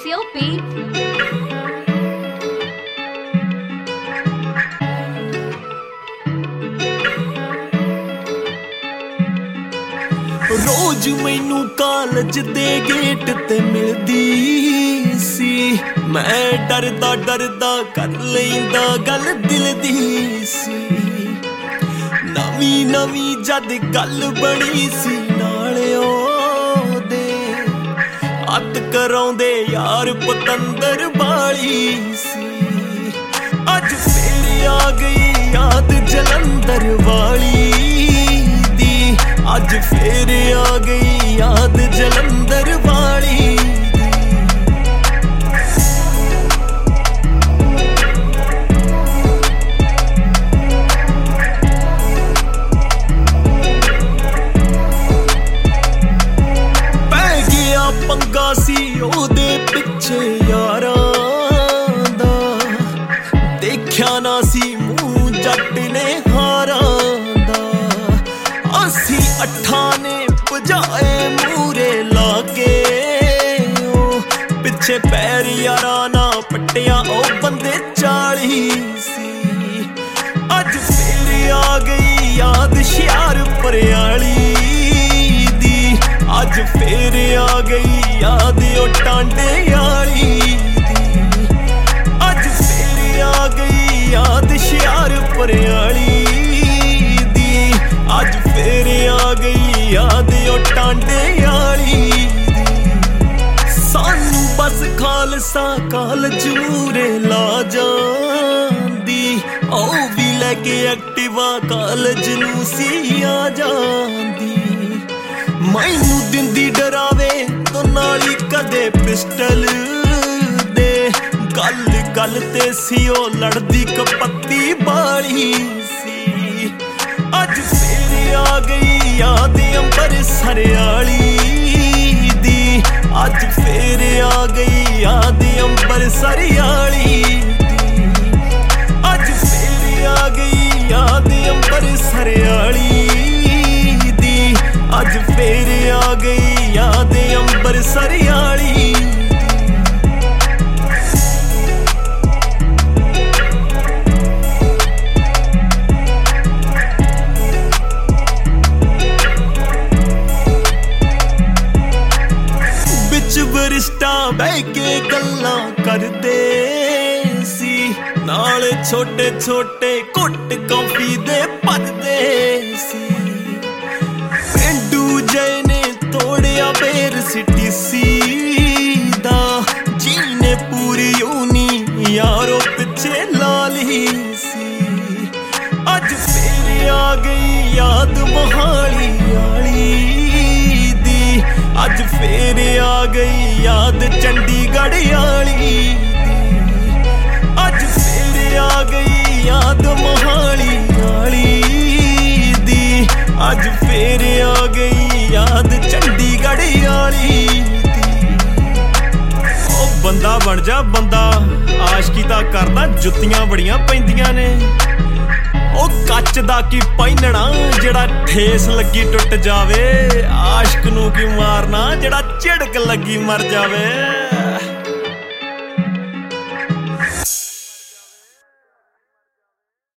Filpy. रोज मैनू कालज they get ते मिलदी सी, मैं डरदा डरदा कर लैंदा गल दिल दी सी। नवी नवी जद गल बनी सी नाले ओदे, अत कराउंदे यार पतंदर बाली सी। अज फिर आ गई याद जलंधर वाली दी, अज फिर आ गई याद जलंधर वाली पै गया पंगा सी ओदे पिछे यारां दा, देखया ना सी मूंह जट ने हारां दा। असी अठा ने भजाए मूरे लागे, पिछे पैर यारा ना पट्टिया ओ बंदे 40 सी। अज फिर आ गई याद शियार परियाली दी, अज फिर आ गई याद ओ टांडे आली दी। अज फिर आ गई याद शियार परियाली दी, अज फिर आ गई याद ओ टांडे आली दी। सानू बस खालसा कालज मूरे ला जांदी, ओ भी लैके एक्टिवा कालज नू सी आ जांदी। मैनू दिंदी डरावे तो नाली कदे पिस्टल दे, गल गल ते सी ओ लड़दी कपत्ती बाली सी। अज फिर आ गई याद अंबरसर आली दी, अज फिर आ गई याद अंबरसर आली दी। अज फिर आ गई याद अंबरसर आली दी, अज फिर आ गई याद अंबरसर आली दी। बरिस्टा बह के गल्लां करदे सी, नाल छोटे छोटे घुट कॉफी दे भरदे सी। पेंडू जय ने तोड़िया बेर सिटी सी दा, जीने पूरी यूनी यारो पिछे लाली सी। अज फिर आ गई याद मोहाली आली दी, अज फिर आ गई याद चंडीगढ़ आली दी। अज फिर आ गई याद मोहाली आली दी, अज फिर आ गई याद चंडीगढ़ आली दी। ओ बंदा बन जा बंदा, आशकी दा करदा जुत्तियां बड़ियां पैंदियां ने। ओ कच दा की पहिनना जेड़ा ठेस लगी टुट जावे, आशक नू की मारना जेड़ा झिड़क लगी मर जावे।